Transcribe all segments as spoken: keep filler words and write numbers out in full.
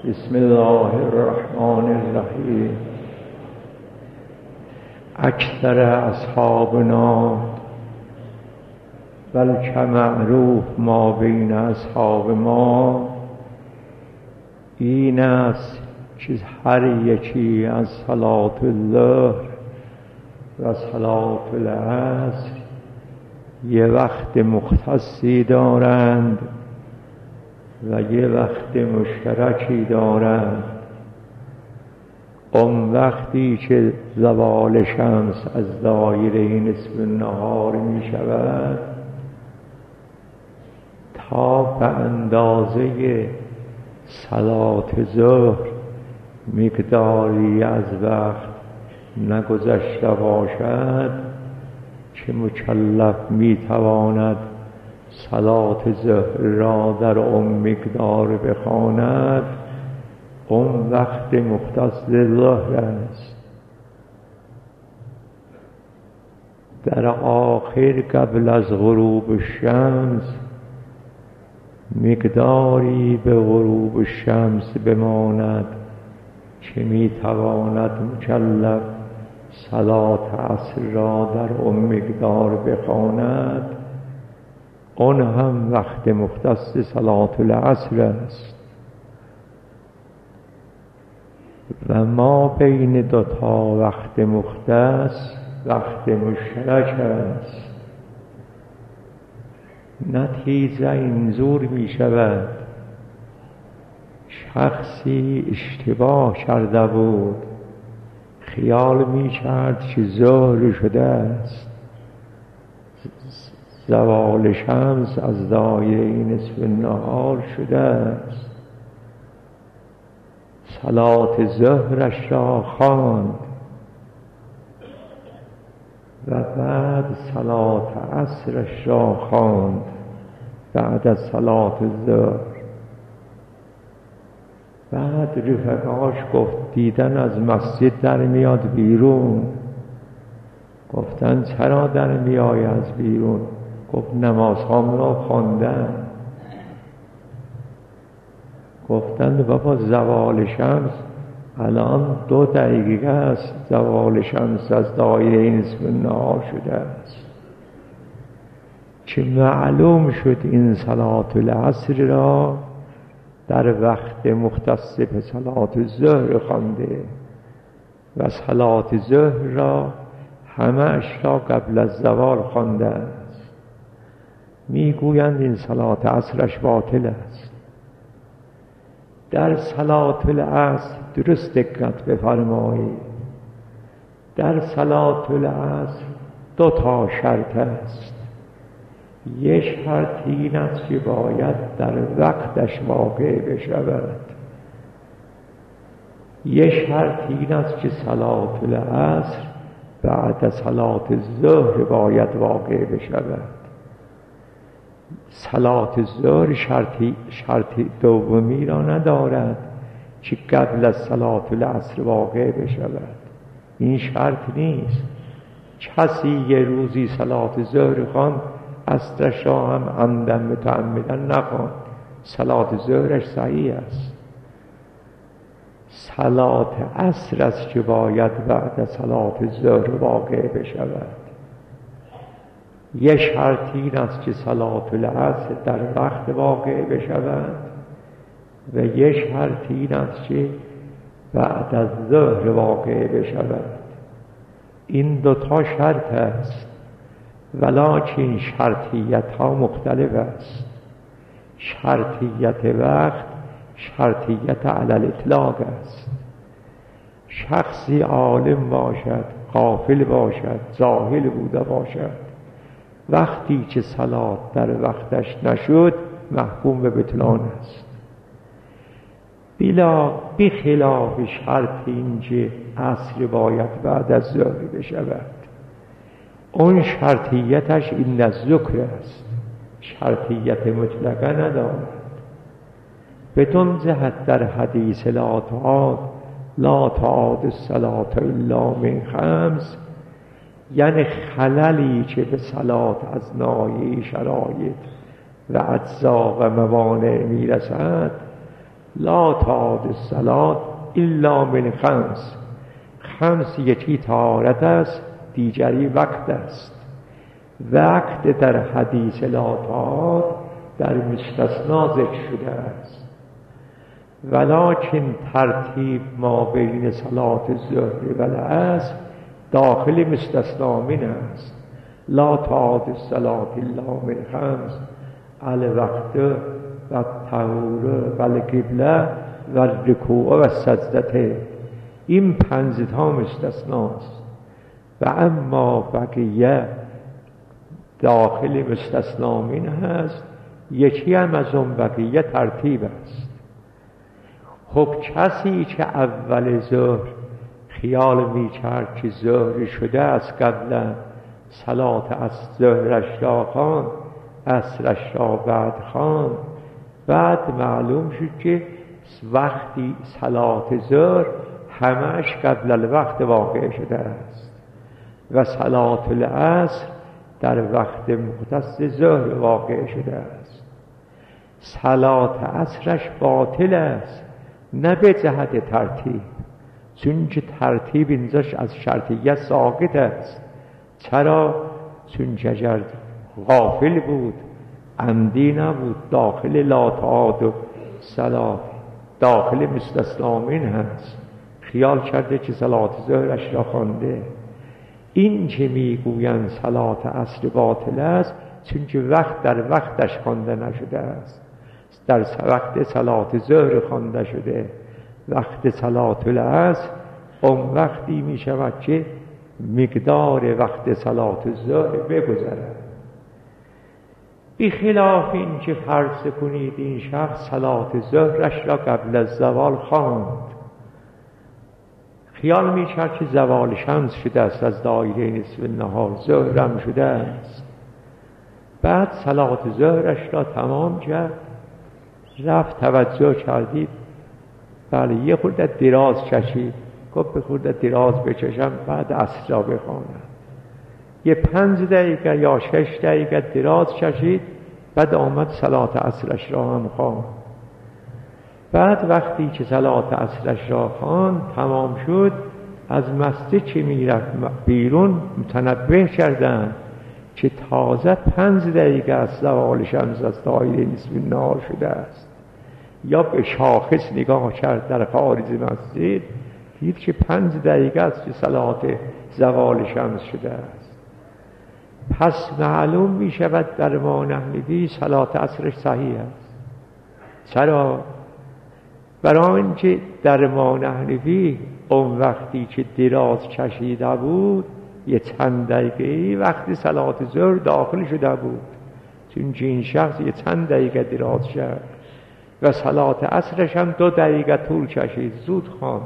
بسم الله الرحمن الرحیم. اکثر اصحابنا بلکه معروف ما بین اصحاب ما این است که هر یکی از صلات الظهر و صلات العصر یه وقت مختصی دارند و یه وقت مشترکی دارند. اون وقتی که زوال شمس از دایره نصف نهار می شود تا به اندازه صلات ظهر مقداری از وقت نگذشته باشد که مکلف می تواند صلات ظهر را در اون مقدار بخواند، اون وقت مختص ظهر است. در آخر قبل از غروب الشمس مقداری به غروب الشمس بماند که می تواند مکلف صلات عصر را در اون مقدار بخواند، اون هم وقت مختص صلات العصر است. و ما بین دو تا وقت مختص وقت مشترک است. نتیجه اینجور می شود: شخصی اشتباه کرده بود، خیال می کرد که ظهر شده است، زوال شمس از دایره نصف نهار شده است، صلات ظهرش را خواند و بعد صلات عصرش را خواند بعد از صلات ظهر. بعد رفقاش گفت دیدن از مسجد در میاد بیرون. گفتن چرا در میای از بیرون؟ گفت نمازهام را خواندم. گفتند بابا زوال شمس الان دو دقیقه است، زوال شمس از دایره نصف نهار شده است. که معلوم شد این صلات العصر را در وقت مختص به صلات ظهر خوانده و صلات ظهر را همه‌اش را قبل از زوال خوانده است. میگویند این صلات عصرش باطل است. در صلات العصر درست دقت بفرمایید. در صلات العصر دو تا شرط است. یک شرط این است که باید در وقتش واقع بشود. یک شرط این است که صلات العصر بعد از صلات ظهر باید واقع بشود. صلات ظهر شرطی شرطی دومی را ندارد که قبل از صلات العصر واقع بشود. این شرط نیست. کسی یه روزی صلات ظهر خواند، عصرش را هم عمدن متعمدن نخواند، صلات ظهرش صحیح است. صلات عصر است که باید بعد از صلات ظهر واقع بشود. یه شرط این است که صلات العصر در وقت واقع بشود و یه شرط این است که بعد از ظهر واقع بشود. این دوتا شرط است، ولکن شرطیت ها مختلف است. شرطیت وقت شرطیت علی الاطلاق است. شخصی عالم باشد، غافل باشد، جاهل بوده باشد، وقتی که صلات در وقتش نشد محکوم به بطلان است. بلا بخلاف شرط این که عصر باید بعد از ظهر بشود، اون شرطیتش این الذکر است، شرطیت مطلقه ندارد. بدون جهت در حدیث لا تعاد لا تعاد الصلاة الا من خمس، یعنی خللی که به صلات از ناحیه شرایط و اجزا و موانع میرسد لا تعاد الصلاة الا من خمس. خمس یکی طهارت است، دیگری وقت است. وقت در حدیث لا تعاد در مستثنا ذکر شده است، ولکن ترتیب ما بین صلات الظهر و العصر داخل مستثنا من است. لا تعاد الصلاة الا من خمس، الوقت و الطهور و القبله و الرکوع و السجدته. این پنج تا مستثناست و اما بقیه داخل مستثنا من هست. یکی هم از اون بقیه ترتیب است. خب کسی که اول ظهر خیال میکرد که ظهر شده از قبلا صلات از ظهرش را خواند، عصرش را بعد خواند، بعد معلوم شد که وقتی صلات ظهر همش قبل الوقت واقع شده است و صلات العصر در وقت مختص ظهر واقع شده است. صلات عصرش باطل است، نه به جهت ترتیب، چون که ترتیب اینجاش از شرطیت ساقط است. چرا؟ چون که اگر غافل بود، عمدی نبود، داخل لا تعاد و صلات داخل مستثنا من هست، خیال کرده که صلات ظهرش را خوانده. این که میگویند صلات عصر باطل است چون که وقت در وقتش خوانده نشده است. در وقت صلات ظهر خوانده شده. وقت صلات العصر اون وقتی می شود که مقدار وقت صلات ظهر بگذرد. بی خلاف این که فرض کنید این شخص صلات ظهرش را قبل از زوال خواند، خیال می کرد که زوال شمس شده است، از دایره نصف النهار ظهرم شده است. بعد صلات ظهرش را تمام کرد، رفت توجه کردید بله یه خورده دراز کشید، گفت به خورده دراز بکشم بعد عصر را بخوانم. یه پنج دقیقه یا شش دقیقه دراز کشید، بعد آمد صلات عصرش را هم خواند. بعد وقتی که صلات عصرش را خواند تمام شد، از مسجد که میرفت بیرون متنبه کردند که تازه پنج دقیقه از زوال شمس از دایره نصف النهار شده است. یا به شاخص نگاه کرد در خارج مسجد، دید که پنج دقیقه است که صلات زوال شمس شده است. پس معلوم می شود در ما نحنفی صلات عصرش صحیح است. چرا؟ برای اینکه در ما نحنفی اون وقتی که دراز کشیده بود یه چند دقیقه وقتی صلات ظهر داخل شده بود، چون این شخص یه چند دقیقه دراز کرد و صلات عصرش هم دو دقیقه طول کشید، زود خواند.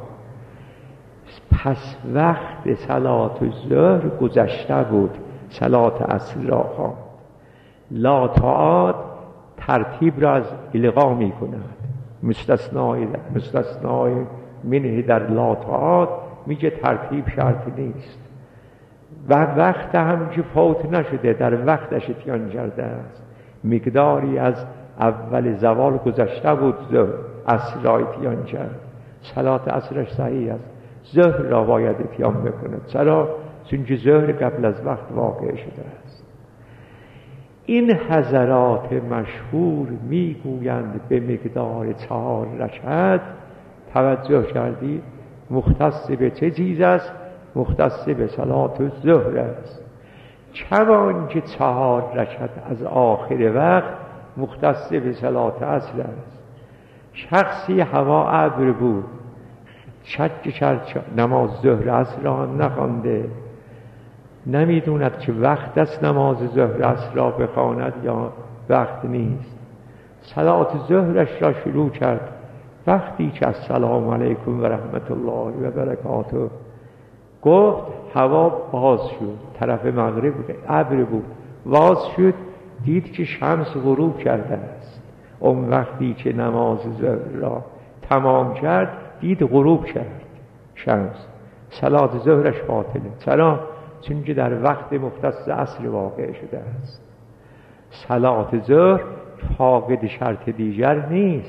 پس وقت صلات ظهر گذشته بود، صلات عصر را خواند. لا تعاد ترتیب را از الغا می کند. مستثنای مستثنای منه در لا تعاد میگه ترتیب شرط نیست و وقت هم که فوت نشده، در وقتش اتیان کرده است. مقداری از اول زوال گذشته بود، عصر را اتیان کرد، صلات عصرش صحیح است. ظهر را باید اتیان بکند. چرا؟ چون که ظهر قبل از وقت واقع شده است. این حضرات مشهور میگویند به مقدار چهار رکعت. توجه کردید؟ مختص به چه چیز است؟ مختص به صلات الظهر است. چون که چهار رکعت از آخر وقت مختص به صلات عصر است. شخصی هوا ابر بود، شک کرد نماز ظهر عصر را نخوانده، نمیدوند که وقت است نماز ظهر عصر را بخواند یا وقت نیست. صلات ظهرش را شروع کرد. وقتی که السلام علیکم و رحمت الله و برکاته گفت، هوا باز شد، طرف مغرب بود، ابر بود، باز شد، دید که شمس غروب کرده است. اون وقتی که نماز ظهر را تمام کرد دید غروب کرد شمس، صلات ظهرش باطله. چرا؟ چون که در وقت مختص عصر واقع شده است. صلات ظهر فاقد شرط دیگر نیست،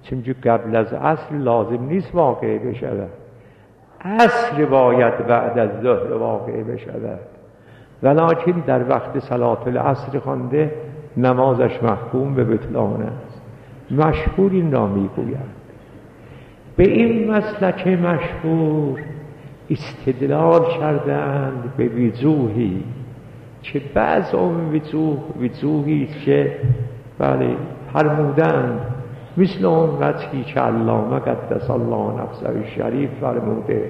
چون قبل از عصر لازم نیست واقع بشود، عصر باید بعد از ظهر واقع بشود، ولکن در وقت صلات العصر خوانده نمازش محکوم به بطلان است. مشهور این را میگوید. به این مسلک مشهور استدلال کردند به وجوهی که بعض اون وجوه وجوهی که بله فرمودند، مثل اون وجهی که علامه قدس الله نفسه شریف فرموده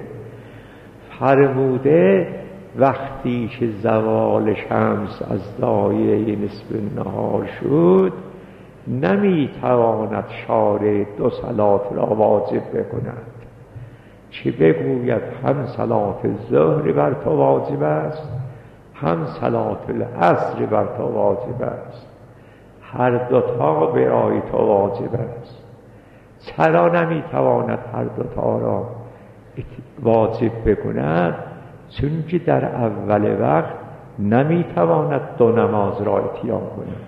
فرموده وقتی که زوال شمس از دایره نصف نهار شد نمیتواند شارع دو صلات را واجب بکند، چه بگوید هم صلات ظهر بر تو واجب است هم صلات العصر بر تو واجب است، هر دوتا برای تو واجب است. چرا نمیتواند هر دوتا را واجب بکند؟ چون که در اول وقت نمیتواند دو نماز را اتیان کند.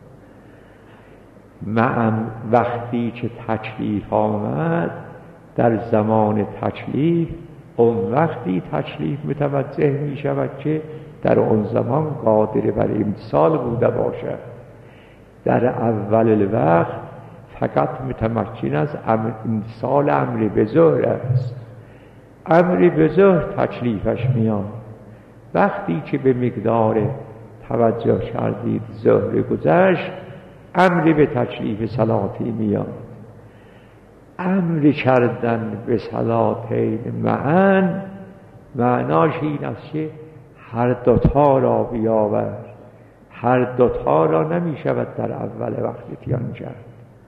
مع وقتی که تکلیف آمد در زمان تکلیف، اون وقتی تکلیف متوجه می شود که در اون زمان قادر بر امتثال بوده باشد. در اول الوقت فقط متمکن از امتثال امر به ظهر است. امر به ظهر تکلیفش میاد وقتی که به مقدار توجه کردید ظهر گذشت، امر به تکلیف صلاتی میاد. امر کردن به صلاتین معاً معناش این است که هر دوتا را بیاور، هر دوتا را نمی شود در اول وقت اتیان کرد.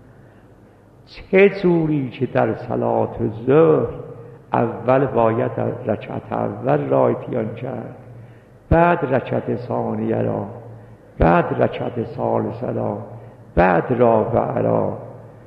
چه جوری که در صلات ظهر اول باید رکعت اول را اتیان کرد، بعد رکعت ثانیه را، بعد رکعت ثالثه را، بعد رابعه را.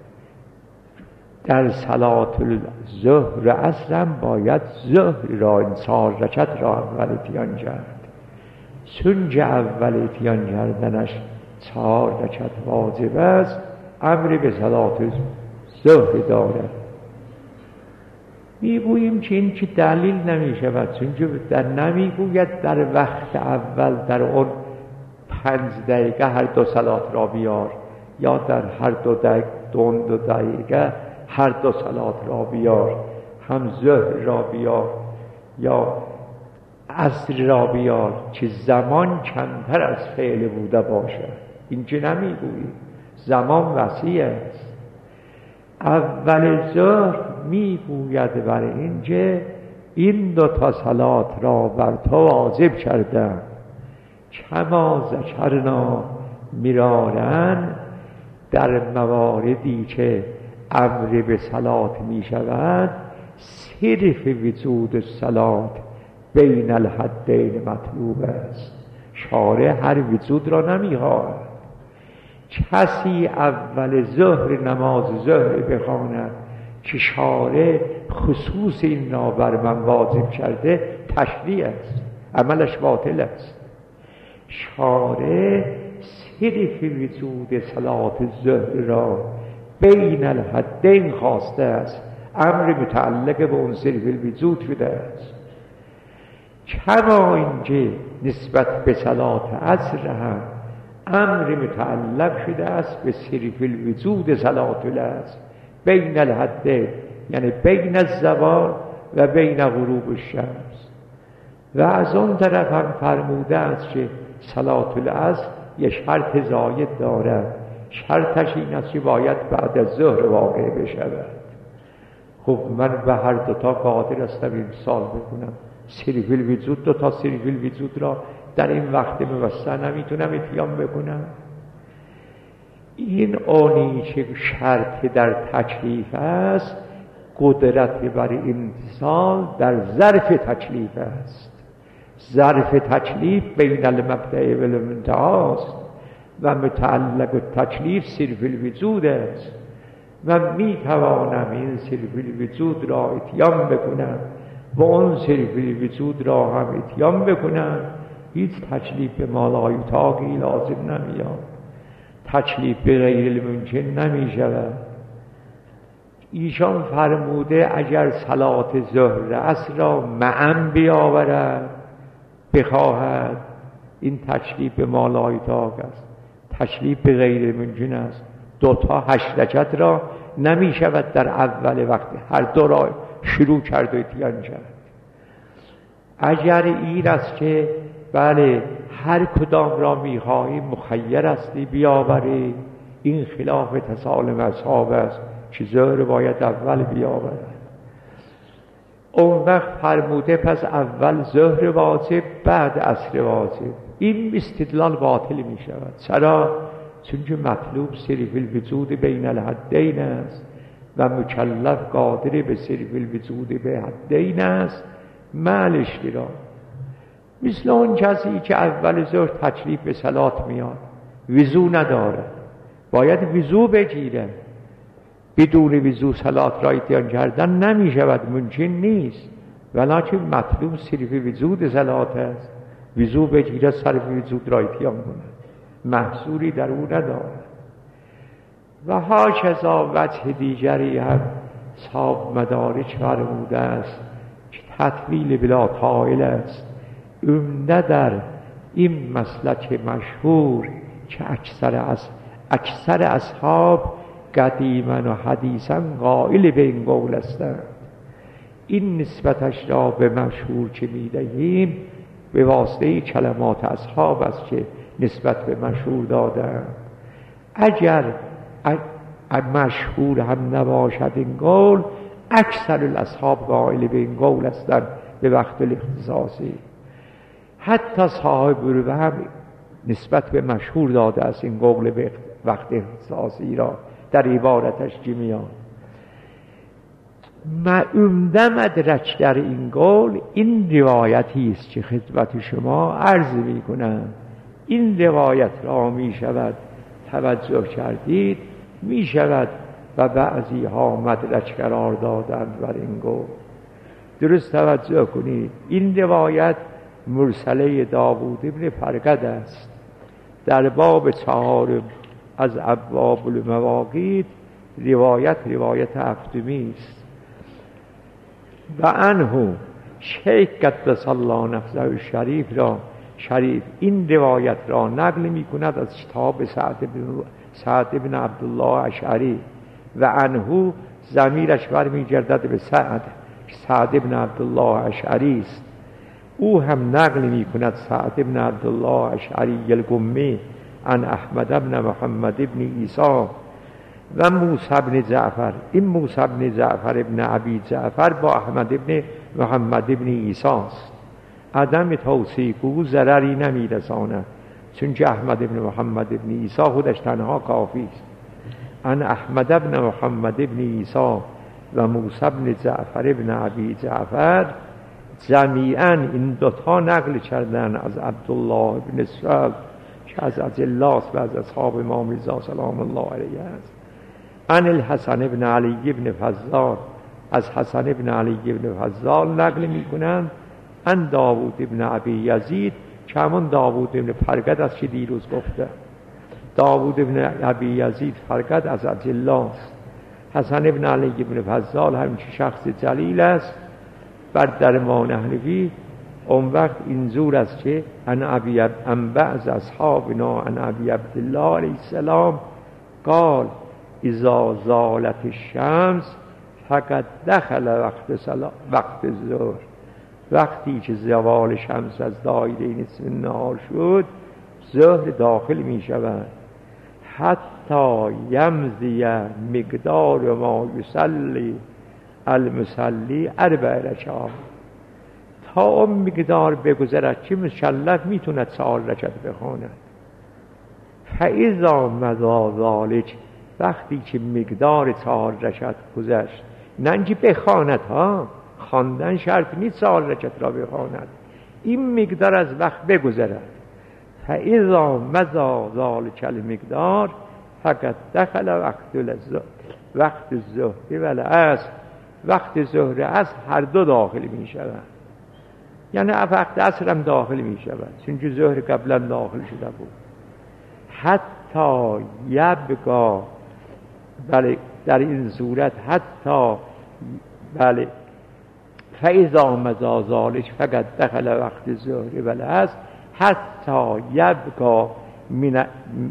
در صلات ظهر اصلا باید ظهر را چهار رکعت را اول اتیان کرد، چون که اول اتیان کردنش چهار رکعت واجب است، امر به صلات ظهر دارد. میگوییم که این که دلیل نمی شود، چون که در نمیگوید در وقت اول در اون پنج دقیقه هر دو صلات را بیار، یا در هر دو دقیقه دو, دو دقیقه هر دو صلات را بیار، هم ظهر را بیار یا عصر را بیار که زمان کمتر از فعل بوده باشد. این که نمیگوییم، زمان وسیع است. اول ظهر میگوید برای اینکه این دو تا صلات را بر تو واجب کردم، کما ذکرنا مرارن، در مواردی که امر به صلات می شود صرف وجود صلات بین الحدین مطلوب است. شارع هر وجود را نمی خواهد. کسی اول ظهر نماز ظهر بخواند که شارع خصوص این را بر من واجب کرده، تشریع است، عملش باطل است. شارع صرف وجود صلات ظهر را بین الحدین خواسته است، امر متعلق به اون صرف الوجود شده است. کما اینکه نسبت به صلات عصر هم امر متعلق شده است به صرف الوجود صلات العصر بین الحدین، یعنی بین الزوال و بین غروب الشمس. و از اون طرف هم فرموده است که صلات العصر یه شرط زاید دارد، شرطش این است که باید بعد از ظهر واقع بشود. خب من به هر دوتا قادر هستم امسال بکنم، صرف الوجود دوتا صرف الوجود را در این وقت موسع نمیتونم اتیان بکنم. این اونی که شرط در تکلیف است، قدرت بر امتثال در ظرف تکلیف است. ظرف تکلیف بین المبدأ و المنتهی است و متعلق تکلیف صرف الوجود است. من میتوانم این صرف الوجود را اتیان بکنم و اون صرف الوجود را هم اتیان بکنم، هیچ تکلیف به مالایتاقی لازم نمیاد، تکلیف به غیر الممکن نمی شود. ایشان فرموده اگر صلات ظهر عصر را معا بیاورد بخواهد، این تشریف به مالایتاق است، تشریف به غیر ممکن است. دوتا هشت رکعت را نمی شود در اول وقت هر دو را شروع کرد و اتیان کرد. اگر این است که بله هر کدام را میخواهی مخیر استی بیاوری، این خلاف تسالم اصحاب است که ظهر باید اول بیاورد. اون وقت فرموده پس اول ظهر واجب بعد عصر واجب. این استدلال باطل می شود. چرا؟ چون که مطلوب صرف الوجود بین الحدین است و مکلف قادر به صرف الوجود به حدین است مع الاشتراک. مثل اون کسی که اول ظهر تشریف به صلات میاد وضو نداره، باید وضو بگیره. بدون وضو صلات را اتیان کردن نمی شود، ممکن نیست. ولکن مطلوب صرف وجود صلات است، وضو بگیره صرف وجود را اتیان کند، محصوری در او ندارد. و هاکذا وجه دیگری هم صاحب مدارج فرموده است که تطویل بلا طائل است. عمده در این مسلک مشهور که اکثر از اکثر اصحاب قدیما و حدیثا قائل به این قول هستند. این نسبتش را به مشهور که می‌دهیم به واسطه کلمات اصحاب است که نسبت به مشهور دادند. اگر مشهور هم نباشد این قول، اکثر الاصحاب قائل به این قول هستند به وقت الاختصاصی. حتی صاحب روح هم نسبت به مشهور داده است این قول به وقت اختصاصی را در عبارتش که میاد. عمده مدرک در این قول این روایتی است که خدمت شما عرض می کنم. این روایت را می شود توجه کردید، می شود و بعضی ها مدرک قرار دادند بر این قول. درست توجه کنید. این روایت مرسله داوود ابن فرقد است، در باب چهارم از ابواب المواقیت. روایت روایت هفتمی است. و عنه شیخ قدس الله نفسه الشریف را شریف این روایت را نقل می کند از کتاب سعد بن سعد بن عبدالله اشعری. و عنه ضمیرش برمیگردد به سعد، سعد بن عبدالله اشعری است. او هم نقل می کند سعد بن عبدالله اشعری القمی عن احمد بن محمد بن عیسی و موسی بن جعفر. این موسی بن جعفر ابن ابی جعفر با احمد بن محمد بن عیسی است. عدم توثیق او ضرری نمیرساند، چون که احمد بن محمد بن عیسی خودش تنها کافی است. عن احمد بن محمد بن عیسی و موسی بن جعفر ابن ابی جعفر جمیعاً این دوتا نقل کردن از عبدالله بن سعد که از اجلاس و از اصحاب امام رضا سلام الله علیه است. عن الحسن بن علی بن فضال، از حسن بن علی بن فضال نقل می کنند. عن داوود بن ابی یزید که همون داوود بن فرقد است که دیروز گفته. داوود بن ابی یزید فرقد از اجلاس. حسن بن علی بن فضال همچه شخص جلیل است بر درمان احنفی. اون وقت اینجور است که ان ابی ام بعض اصحابنا ان ابی عبدالله علیه السلام قال اذا زالت الشمس فقد دخل وقت صلاة وقت ظهر. وقتی که زوال شمس از دایره نصف نهار شد ظهر داخل می شود. حتی یمضی مقدار ما یصلی المصلی اربع رکعات، تا اون مقدار بگذرد که مکلف میتوند چهار رکعت بخواند. فاذا مضی ذلک، وقتی که مقدار چهار رکعت گذشت، نه اینکه بخواند ها، خواندن شرط نیست چهار رکعت را بخواند، این مقدار از وقت بگذرد. فاذا مضی ذلک المقدار فقط دخل وقت الظهر وقت الظهر و العصر. وقت ظهر عصر هر دو داخل می شود، یعنی وقت عصر هم داخل می شود، چون که ظهر قبلا داخل شده بود. حتی یبقا، بله در این صورت حتی بله فاذا مضى ذلك فقد دخل وقت ظهر والعصر حتی یبقا من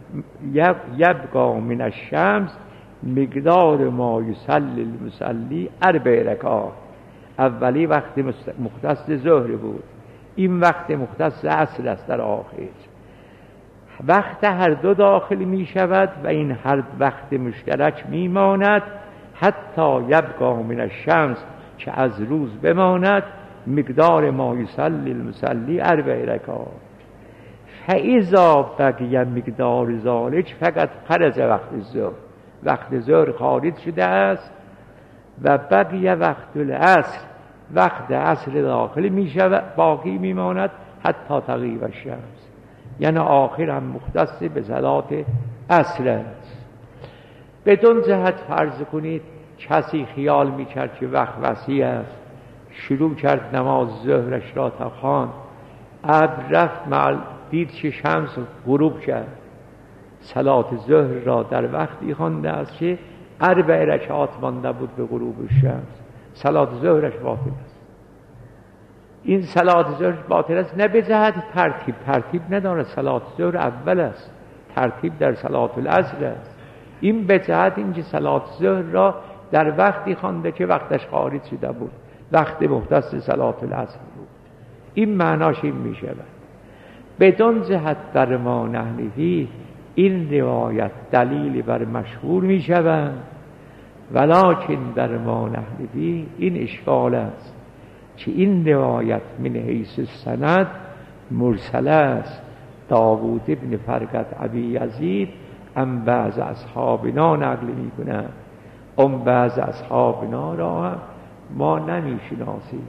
یبقا من الشمس مقدار ما یصلی المصلی اربع رکعات. اولی وقت مختص ظهر بود، این وقت مختص عصر است در آخر. وقت هر دو داخل می شود و این هر وقت مشترک می ماند حتی یبقا من الشمس که از روز بماند مقدار ما یصلی المصلی اربع رکعات. فاذا بقی مقدار ذلك فقط خرج وقت ظهر، وقت ظهر خارج شده است و بقی وقت العصر، وقت عصر داخل می شود باقی می ماند حتی تغیب الشمس، یعنی آخر هم مختص به صلات عصر است. بدون جهت فرض کنید کسی خیال می کرد که وقت وسیع است، شروع کرد نماز ظهرش را تا خواند، ابر رفت مع دید که شمس غروب کرد، صلات ظهر را در وقتی خوانده است که اربع رکعات مانده بود به غروب شمس، صلات ظهرش باطل است. این صلات ظهر باطل است نه به جهت ترتیب، ترتیب نداره، صلات ظهر اول است، ترتیب در صلات العصر است. این به جهت اینکه صلات ظهر را در وقتی خوانده که وقتش خارج شده بود، وقت مختص صلات العصر بود. این معناش این می شود. بدون جهت در ما نحنفی این روایت دلیل بر مشهور می شود، ولکن در ما نحنفی این اشکال است که این روایت من حیث السند مرسل است. داوود ابن فرقد ابی یزید ام بعض اصحابنا نقل می کنند، ام بعض اصحابنا را هم ما نمی شناسیم.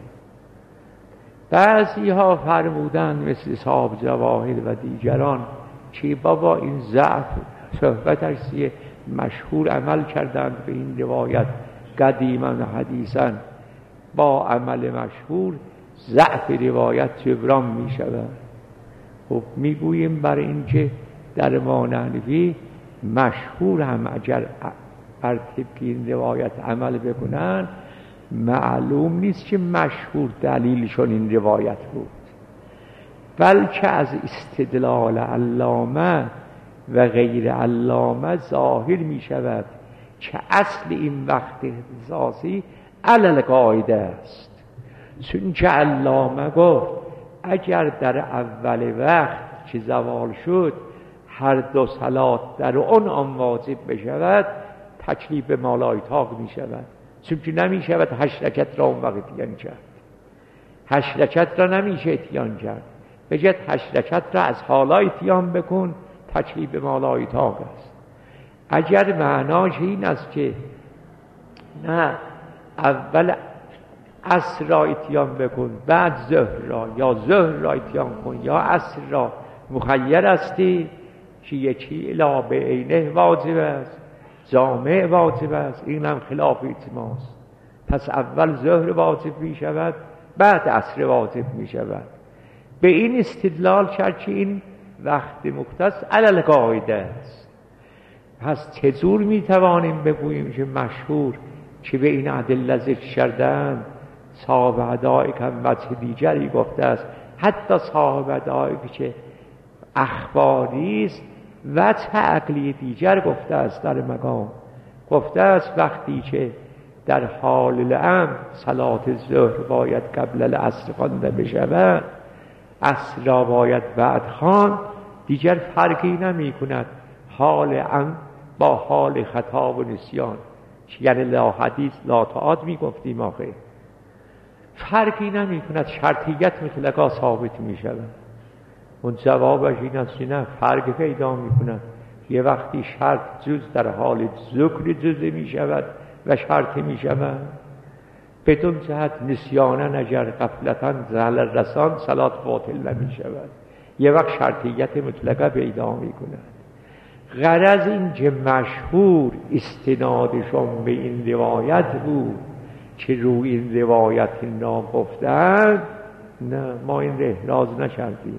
بعضی ها فرمودند مثل صاحب جواهر و دیگران که بابا این ضعف صحبتش مشهور عمل کردند به این روایت قدیما و حدیثا، با عمل مشهور ضعف روایت جبران می شود. خب می گوییم برای اینکه در ما نحنفی مشهور هم اگر بر طبق این روایت عمل بکنن معلوم نیست که مشهور دلیلشون این روایت بود، بلکه از استدلال علامه و غیر علامه ظاهر می شود که اصل این وقت اختصاصی علل قاعده است. چون که علامه گفت اگر در اول وقت که زوال شد هر دو صلات در اون آن واجب بشود تکلیف مالای طاق می شود، چون که نمی شود هشت رکعت را اون وقت اتیان کرد، هشت رکعت را نمیشه اتیان کرد، بجد هشت رکعت را از حالا اتیان بکن، تکلیف مالای طاق است. اگر معناش این است که نه اول عصر را اتیان بکن بعد ظهر را، یا ظهر را اتیان کن یا عصر را، مخیر استی که یکی الا به عینه واجب است، جامع واجب است، این هم خلاف اجماست. پس اول ظهر واجب می شود بعد عصر واجب می شود. به این استدلال کرد که این وقت مختص علل قاعده است. پس چطور می توانیم بگوییم که مشهور که به این ادله ذکر کردند صاحب حدائق هم وجه دیگری گفته است، حتی صاحب حدائق که اخباری است وجه عقلی دیگر گفته است، در مقام گفته است وقتی که در حال الامر صلات ظهر باید قبل العصر خوانده بشود، عصر را باید بعد خواند، دیگر فرقی نمی کند حال ام با حال خطا و نسیان، یعنی لا حدیث لا تعاد می گفتیم آخه فرقی نمی کند، شرطیت مطلقا ثابت می شود. اون جوابش این است که نه، فرق پیدا می کند. یه وقتی شرط جز در حال ذکر جزء می شود و شرط می شود، بدون جهت نسیانن اگر غفلتاً زهل رسان صلات باطل نمی شود، یه وقت شرطیت مطلقه پیدا می کند. غرض این که مشهور استنادشون به این روایت بود که روی این روایت این را گفتند، نه ما این را احراز نکردیم.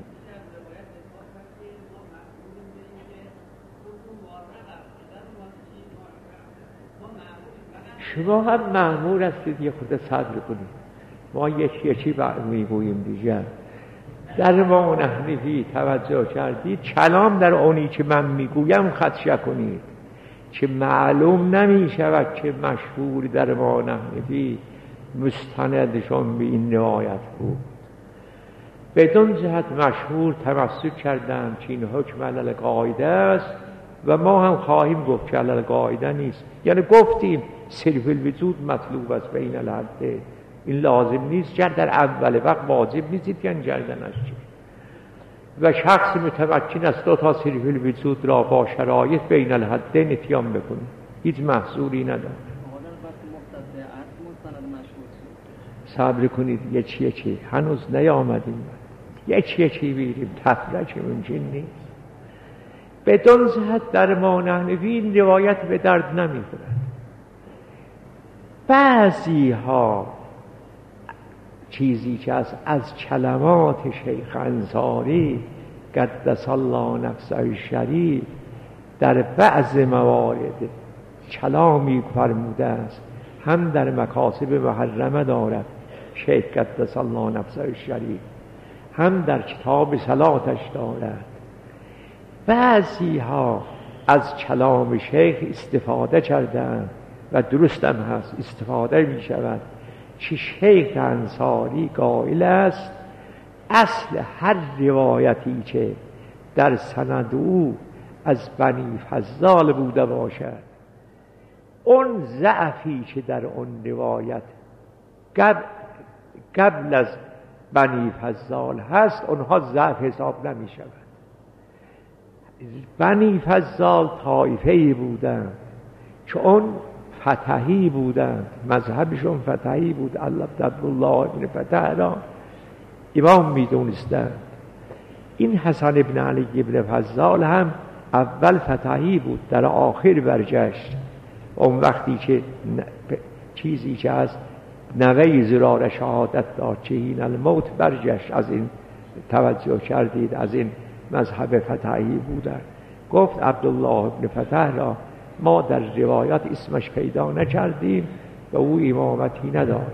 شما هم مأمور هستید یه خود صبر کنید. ما یکی یکی میگوییم دیگه. در ما نحنفی توجه کردید، کلام در اونی که من میگویم خدشه کنید که معلوم نمی شود که مشهور در ما نحنفی مستندشون به این روایت بود. بدون جهت مشهور تمسک کردند که این حکم علل قاعده است و ما هم خواهیم گفت که علل قاعده نیست. یعنی گفتیم صرف الوجود مطلوب است بین الحده، این لازم نیست که در اول وقت واجب نیست که انجردنش چه و شخص متمکن است دو تا صرف الوجود را با شرایط بین الحده نتیان بکنه، هیچ محصولی نداره. صبر کنید یکی یکی، هنوز نیامدیم، یکی یکی بیریم، تفرج ممکن نیست. بدون جهت در ما نحنفی این روایت به درد نمی خورد. بعضی ها چیزی که از از کلمات شیخ انصاری قدس الله نفسه الشریف در بعض موارد کلامی فرموده است، هم در مکاسب محرمه دارد شیخ قدس الله نفسه الشریف، هم در کتاب صلاتش دارد. بعضی ها از کلام شیخ استفاده کردند و درست هم هست، استفاده می شود که شیخ انصاری قائل است اصل هر روایتی که در سند او از بنی فضال بوده باشد، اون ضعفی که در اون روایت قبل, قبل از بنی فضال هست، اونها ضعف حساب نمی شود. بنی فضال طایفه‌ای بودند که اون فتحی بودند، مذهبشون فتحی بود. عبدالله ابن فتح را امام می دونستند. این حسن ابن علی ابن فضال هم اول فتحی بود، در آخر برگشت. اون وقتی که چیزی که از نوه زرار شهادت داد که این الموت برگشت، از این توجه کردید، از این مذهب فتحی بودن. گفت عبدالله ابن فتح را ما در روایات اسمش پیدا نکردیم و او امامتی ندارد.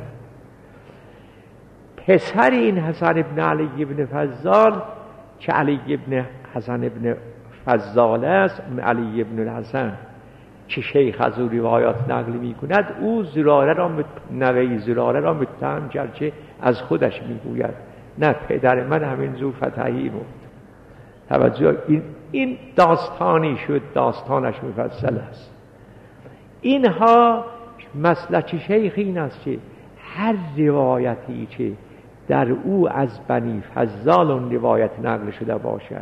پسر این حسن ابن علی ابن فضال که علی ابن حسن ابن فضال است، علی ابن الحسن که شیخ از او روایات نقل می کند، او زراره را مت... نوه زراره را متهم کرد که از خودش می گوید نه پدر من همین زور فتحی بود. توجه، این, این داستانی شد، داستانش مفصل است. اینها مسلک شیخ این است که هر روایتی که در او از بنی فضال اون روایت نقل شده باشد،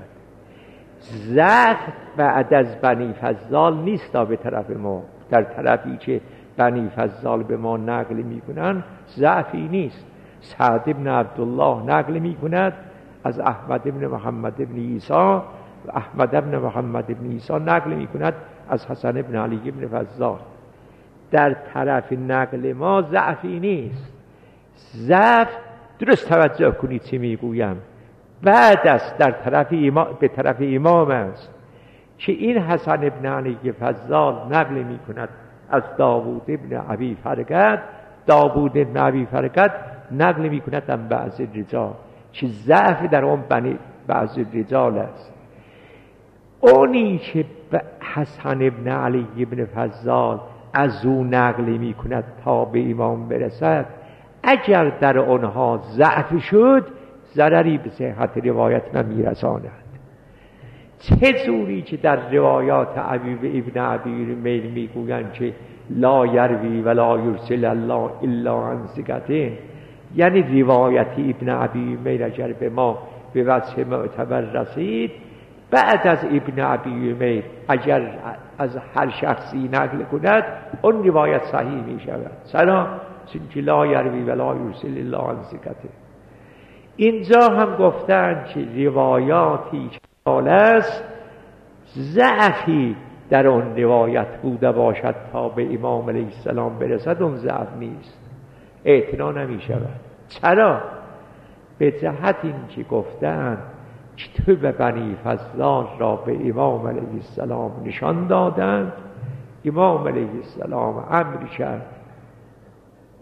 ضعف بعد از بنی فضال نیست به طرف ما، در طرفی که بنی فضال به ما نقل می کنند ضعفی نیست. سعد ابن عبدالله نقل می کند از احمد ابن محمد ابن عیسی و احمد ابن محمد ابن عیسی نقل می کند از حسن ابن علی ابن فضال. در طرف نقل ما ضعفی نیست. ضعف درست توجه کنید چی می گویم، بعد است در طرف امام، به طرف امام است که این حسن ابن علی فضال نقل می کند از داوود ابن ابی فرقد. داوود ابن ابی فرقد نقل می کند از بعض رجال که ضعف در اون بنی بعض رجال است. اونی که حسن ابن علی ابن فضال از او نقل می کند تا به امام برسد، اگر در آنها ضعف شد ضرری به صحت روایت نمیرساند. چه جوری که در روایات عبی ابن عبیر میل میگویند که لا یروی ولا یرسل الله الا عن ثقة، یعنی روایتی ابن عبی میل اگر به ما به وجه معتبر رسید، بعد از ابن عبی میل اگر از هر شخصی نقل کند اون روایت صحیح می شود. سلام چونکه لا یروی ولا یرسل الله عن ثقة. اینجا هم گفتند که روایاتی که حال است ضعفی در اون روایت بوده باشد تا به امام علیه السلام برسد، اون ضعف نیست، اعتنا نمی شود. چرا؟ به جهت این که گفتند کتب بنی فضال را به امام علیه السلام نشان دادند، امام علیه السلام امر کرد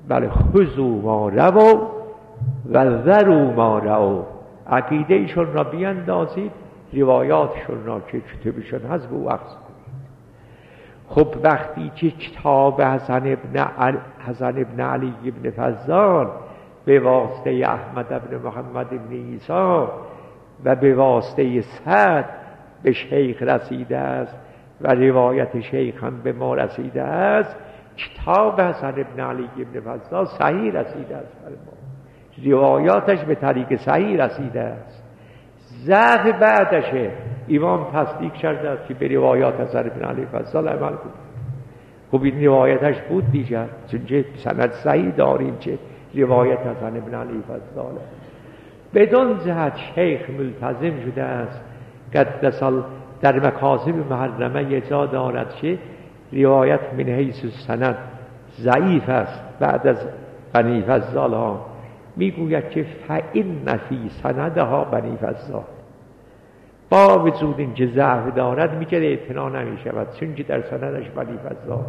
بله خذوا ما رو و ذروا ما رو، عقیده ایشون را بیندازید، روایاتشون را که کتبشون هست به او اخذ کنید. خب وقتی که کتاب حسن ابن علی, حسن ابن علی ابن فضال به واسطه احمد ابن محمد ابن عیسی و به واسطه سعد به شیخ رسیده است و روایت شیخ هم به ما رسیده است، کتاب حسن ابن علی ابن فضال صحیح رسیده است بر ما، روایاتش به طریق صحیح رسیده است. ضعف بعدشه امام تصدیق کرده است که به روایات حسن ابن علی فضال عمل کنید. خب این روایتش بود دیگر، چون سند صحیح داریم که روایت حسن ابن علی فضال بدون جهت شیخ ملتزم شده است قدس در مکاسب محرمه جا دارد که روایت من حیث سند ضعیف است. بعد از بنی فضال ها میگوید که فإن فی سندها بنی فضال، با وجود اینکه ضعف دارد میگه اعتنا نمیشود چون که در سندش بنی فضال.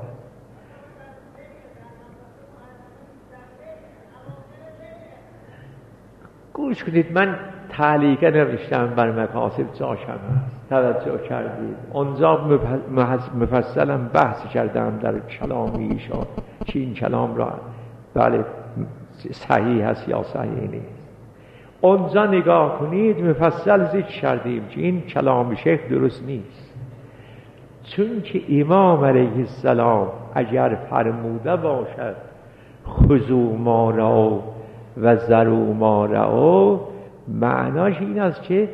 گوش کنید، من تعلیقه نوشتم بر مکاسب جاشم هست، توجه کردید اونجا مفصلم بحث کردم در کلام ایشان که این کلام را بله صحیح هست یا صحیح نیست. اونجا نگاه کنید مفصل ذکر کردیم که این کلام شیخ درست نیست، چون که امام علیه السلام اگر فرموده باشد خذوا ما رو و ذروا ما رو، معناش این است که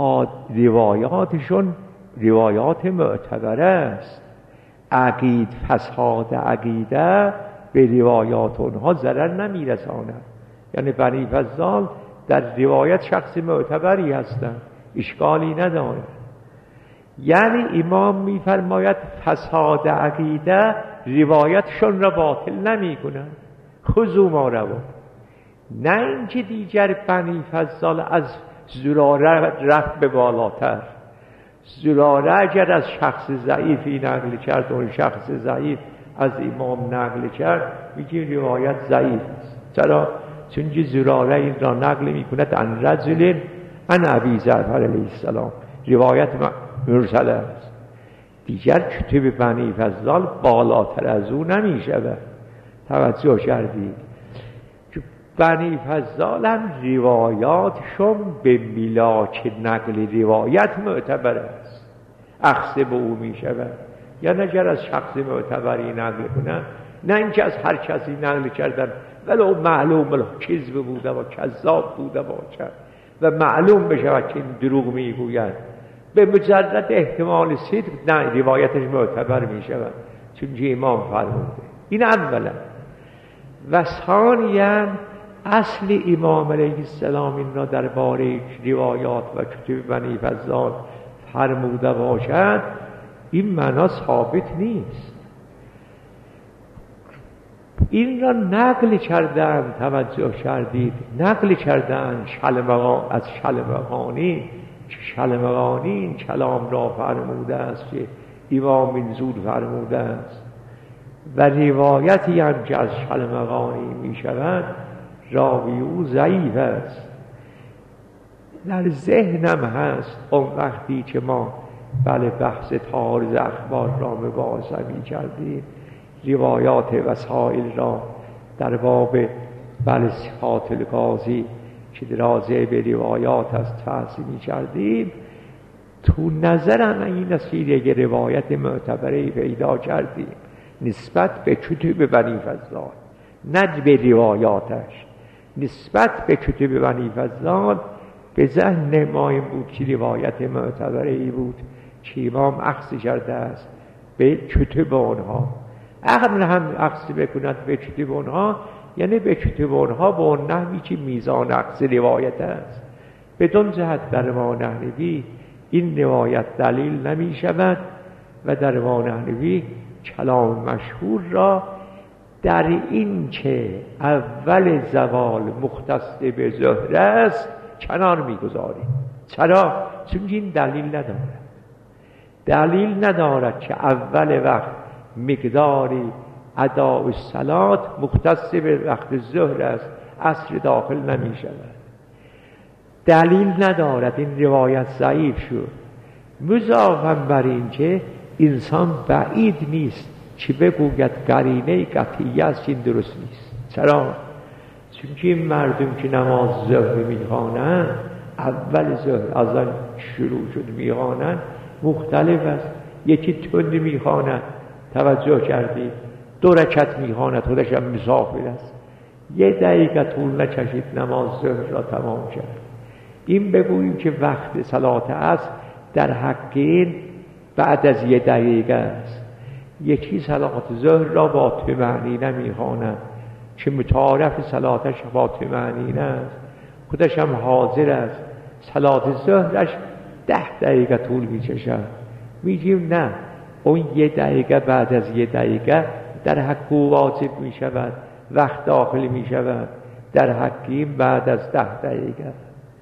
روایاتشون روایات معتبره است. عقید فساد عقیده به روایات اونها ضرر نمیرساند. یعنی بنی فضال در روایت شخص معتبری هستند، اشکالی نداره. یعنی امام میفرماید فساد عقیده روایتشون را باطل نمی کنند. خذوا ما رو، نه اینکه دیگر بنی فضال از زراره رفت به بالاتر. زراره اگر از شخص ضعیفی نقل کرد، اون شخص ضعیف از امام نقل کرد، میگیم روایت ضعیف است. چرا؟ چون که زراره این را نقل میکند عن رجل عن ابی جعفر علیه السلام، روایت مرسله است. دیگر کتب بنی فضال بالاتر از او نمیشود. توجه کردید؟ بنی فضال هم روایاتشون به ملاک نقل روایت معتبر است، اخذ به او می شود. یا نگر از شخص معتبری نقل کنن، نه اینکه از هر کسی نقل کردن ولو معلوم کذب بوده و کذاب بوده باشد و معلوم بشود که این دروغ می گوید، به مجرد احتمال صدق نه روایتش معتبر می شود، چون که امام فرموده. این اولا. و ثانیاً اصل امام علیه السلام این را درباره روایات و کتب بنی فضال فرموده باشد، این معنا ثابت نیست. این را نقل کردن، توجه کردید، نقل کردن شلمغان از شلمغانی. شلمغانی این کلام را فرموده است که امام منظور فرموده است و روایتی هم که از شلمغانی می شود راوی او ضعیف است. در ذهنم هست اون وقتی که ما بله بحث تعارض اخبار را مباحثه می کردیم، روایات وسائل را در باب بله صفات القاضی که درازه به روایات است فحص می کردیم، تو نظرم این است که یک روایت معتبری پیدا کردیم نسبت به کتب بنی فضال، نه به روایاتش. نسبت به کتب بنی فضال به ذهن ما این بود که روایت معتبری بود که امام اخذ کرده است به کتب آنها. اگر هم اخذ بکند به کتب آنها، یعنی به کتب آنها با اون نحوی که میزان اخذ روایت است. بدون جهت در ما نحوی این روایت دلیل نمی شود و در ما نحوی کلام مشهور را در این که اول زوال مختص به ظهر است کنار میگذاریم. چرا؟ چون این دلیل ندارد. دلیل ندارد که اول وقت مقداری اداء الصلات مختص به وقت ظهر است، عصر داخل نمی شود. دلیل ندارد، این روایت ضعیف شد. مضافاً بر این که انسان بعید نیست چه بگوید قرینه قطعی است این درست نیست. چرا؟ چون که این مردم که نماز ظهر میخوانند، اول ظهر از آن شروع شد میخوانند، مختلف است. یکی تند میخواند، توجه کردید، دو رکعت میخواند، خودش هم مسافر است، یه دقیقه طول نکشید نماز ظهر را تمام کرد. این بگوییم که وقت صلات عصر در حق این بعد از یه دقیقه است. یکی صلات ظهر را با طمأنینه میخواند که متعارف صلاتش با طمأنینه است، خودش هم حاضر است، صلات ظهرش ده دقیقه طول میکشد. میگیم نه، اون یه دقیقه بعد از یه دقیقه در حق او واجب میشود، وقت داخل میشود. در حقیم بعد از ده دقیقه.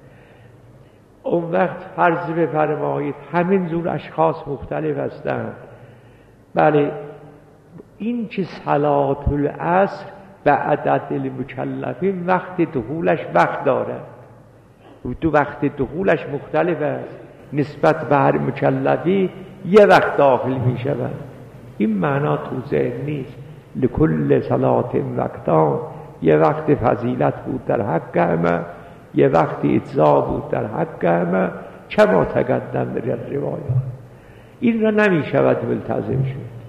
اون وقت فرض بفرمایید همین جور اشخاص مختلف هستند. بله، این که صلات العصر به عدد المکلفین وقت دخولش وقت دارد، دو وقت دخولش مختلف است، نسبت به هر مکلفی یه وقت داخل می شود. این معنا تو ذهن نیست. لکل صلات وقتان، یه وقت فضیلت بود در حق همه، یه وقت اجزا بود در حق همه، کما تقدم در روایات. این را نمی شود ملتزم شد.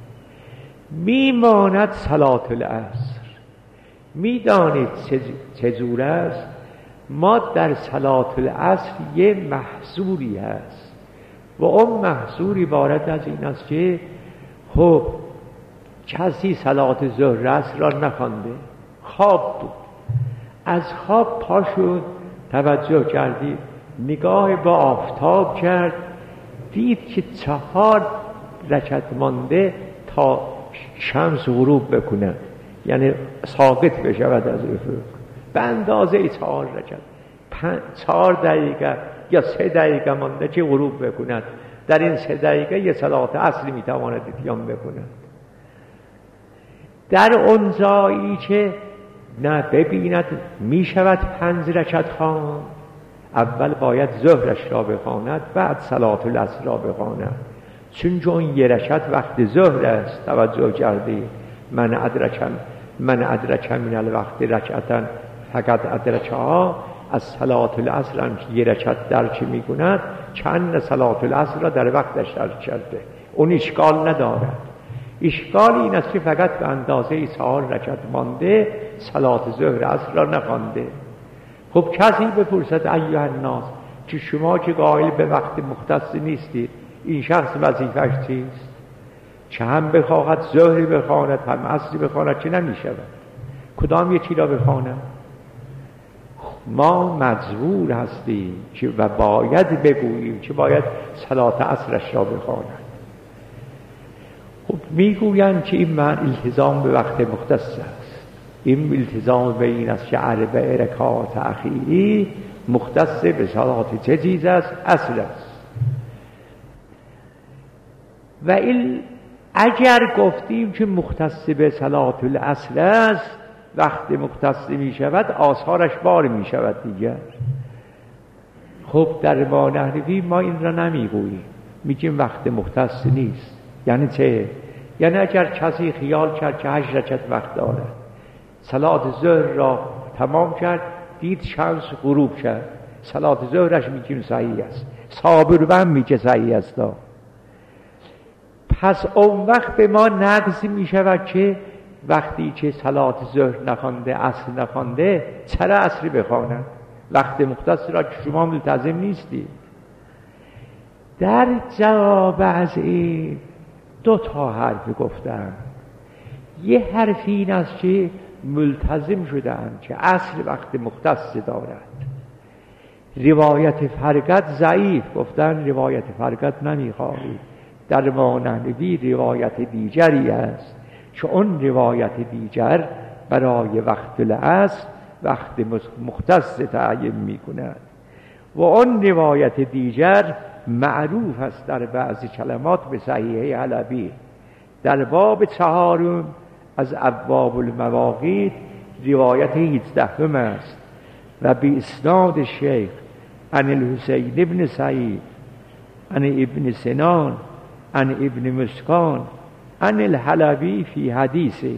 میماند صلات العصر. میدانید چجور است؟ ما در صلات العصر یه محظوری هست و اون محظور عبارت از این است که خب کسی صلات ظهر عصر را نخوانده، خواب بود، از خواب پا شد، توجه کردید، نگاه با آفتاب کرد، دید که چهار رکعت مانده تا شمس غروب بکنه، یعنی ساقط بشود از افق، به اندازه چهار رکعت، چهار دقیقه یا سه دقیقه مانده که غروب بکند. در این سه دقیقه یه صلات عصر میتواند اتیان بکند. در اون جایی که نه ببیند میشود پنج رکعت خواند، اول باید ظهرش را بخواند، بعد صلات العصر را بخواند، چون اون یه رکعت وقت ظهر است. توجه کردی؟ من ادرکم من ادرک من الوقت رکعتا فقط ادرکها، از صلات العصر هم که یه رکعت درک میکند، چند صلات العصر را در وقتش درک کرده، اون اشکال ندارد. اشکال این است که فقط به اندازه چهار رکعت مانده صلات ظهر عصر را نخوانده. خب کسی بپرسد ایها الناس که شما که قائل به وقت مختص نیستید، این شخص وظیفه‌اش چیست؟ چه هم بخواهد ظهری بخواند هم عصری بخواند چه نمی شود؟ کدام یکی را بخواند؟ ما مجبور هستیم که و باید بگوییم که باید صلات عصرش را بخواند. خب میگویند که این من التزام به وقت مختص است. این التزام به این است که اربع رکعات اخیری مختص به صلات چه چیز است؟ عصر است. و این اگر گفتیم که مختص به صلات العصر است، وقت مختص می شود آثارش بار می شود دیگر. خب در ما نحوی ما این را نمی گوییم، میگیم وقت مختص نیست. یعنی چه؟ یعنی اگر کسی خیال کرد که هشت رکعت وقت دارد، صلات ظهر را تمام کرد، دید شمس غروب کرد، صلات ظهرش میگیم صحیح است، صابر و هم میگه صحیح است. پس اون وقت به ما نقض می شود که وقتی که صلات ظهر نخوانده، عصر نخوانده، چرا عصری بخواند؟ وقت مختص را که شما ملتزم نیستید. در جواب از این دو تا حرف گفتم. یه حرف این است که ملتزم شدند که عصر وقت مختص دارد. روایت فرقت ضعیف، گفتن روایت فرقت نمیخواهید. در ما نحوی روایت دیگری است که اون روایت دیگر برای وقت العصر وقت مختص تعیین می کند و اون روایت دیگر معروف است در بعضی کلمات به صحیح حلبی. در باب چهارم از ابواب المواقیت روایت هجدهم است و به اسناد شیخ عن الحسین ابن سعید عن ابن سنان عن ابن مسکان عن الحلبی فی حدیثه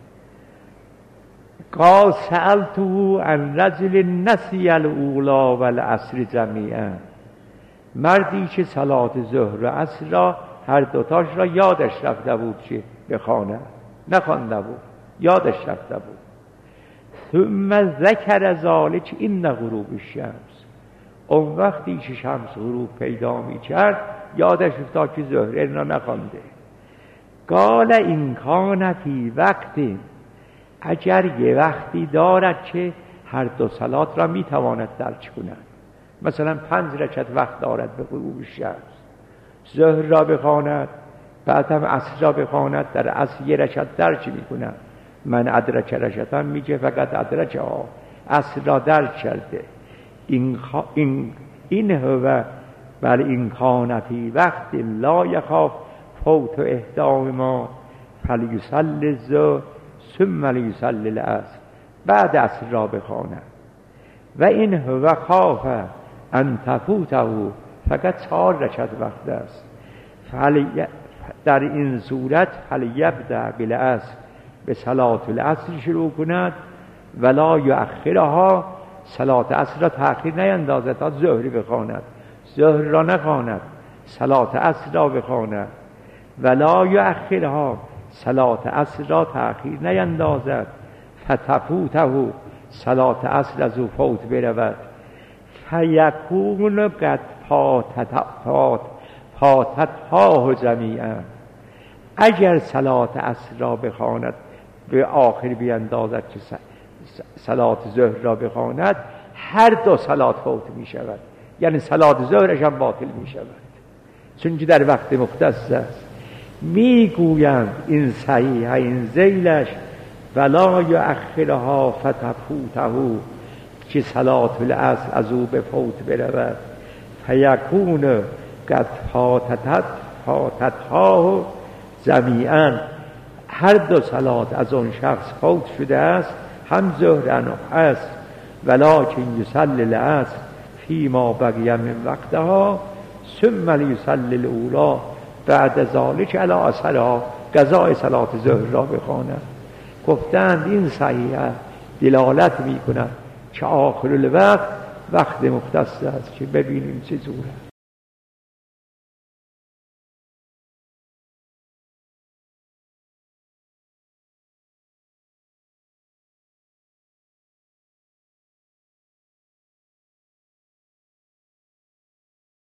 قال سألته عن رجل نسی الاولی و العصر جمیعا، مردی که صلات ظهر و عصر را هر دوتاش را یادش رفته بود که بخواند، نخوانده بود، یادش رفته بود. ثم ذکر ذلک این غروب الشمس، اون وقتی که شمس غروب پیدا می کرد یادش افتاد که ظهر را نخوانده. قال این کان فی وقتی، اگر یه وقتی دارد که هر دو صلات را می تواند درک کند، مثلا پنج رکعت وقت دارد به غروب شمس، ظهر را بخواند بعد هم عصر را بخواند، در عصر یه رکعت درک می کند، من ادرک رکعتا میگه فقط ادرک ها، عصر را درک کرده. این خ... این این هو بل این کان فی وقت لا یخاف فوت احداهما فلیصلی الظهر ثم لیصلی العصر، بعد عصر را بخواند. و این هو خاف ان تفوته، فقط چهار رکعت وقت است، فلی... در این صورت فلیبدأ بالعصر، به صلات العصر شروع کند، ولا یؤخرها، صلات عصر را تأخیر نیندازد تا ظهر بخواند، ظهر را نخواند، صلات عصر را بخواند، ولا یؤخرها، صلات عصر را تأخیر نیندازد، فتفوته، صلات عصر از او فوت برود، فیکون قد فاتتها جمیعا، اگر صلات عصر را بخواند به آخر بیندازد که صلات ظهر را بخواند، هر دو صلات فوت می شود، یعنی صلات ظهرش هم باطل می شود، چون که در وقت مختص است. می گویند این صحیح، این ذیلش ولا یؤخرها فتفوته، که صلات العصر از او به فوت برود، فیکون قد فاتتت فاتتها جمیعا، هر دو صلات از اون شخص فوت شده است، هم ظهر هم عصر، ولکن یصلی العصر فیما بقی من وقتها ثم لیصلی الاولی بعد ذلک علی اثرها، قضای صلات ظهر را بخواند. گفتند این صحیحه، دلالت میکند که آخر الوقت وقت مختص است، که ببینیم چه جوره.